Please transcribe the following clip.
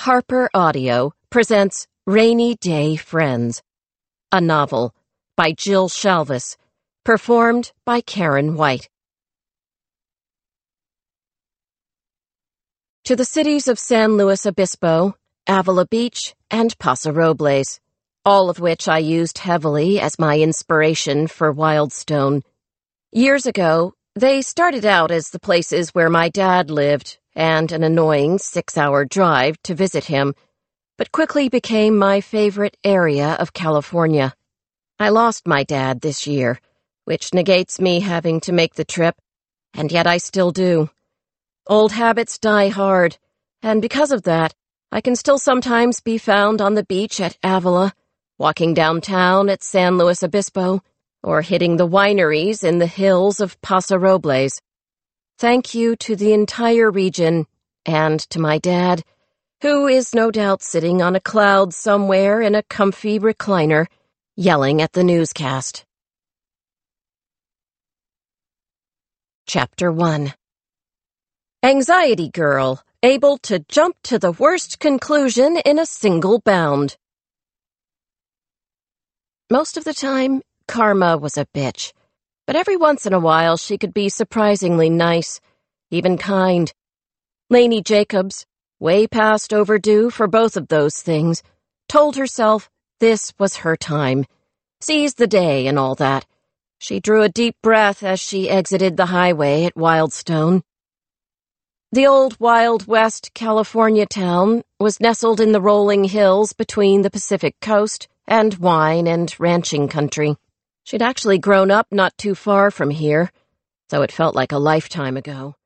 Harper Audio presents Rainy Day Friends, a novel by Jill Shalvis, performed by Karen White. To the cities of San Luis Obispo, Avila Beach, and Paso Robles, all of which I used heavily as my inspiration for Wildstone. Years ago, they started out as the places where my dad lived, and an annoying 6-hour drive to visit him, but quickly became my favorite area of California. I lost my dad this year, which negates me having to make the trip, and yet I still do. Old habits die hard, and because of that, I can still sometimes be found on the beach at Avila, walking downtown at San Luis Obispo, or hitting the wineries in the hills of Paso Robles. Thank you to the entire region, and to my dad, who is no doubt sitting on a cloud somewhere in a comfy recliner, yelling at the newscast. Chapter 1. Anxiety Girl, able to jump to the worst conclusion in a single bound. Most of the time, Karma was a bitch, but every once in a while she could be surprisingly nice, even kind. Lainey Jacobs, way past overdue for both of those things, told herself this was her time. Seize the day and all that. She drew a deep breath as she exited the highway at Wildstone. The old Wild West California town was nestled in the rolling hills between the Pacific coast and wine and ranching country. She'd actually grown up not too far from here, so it felt like a lifetime ago.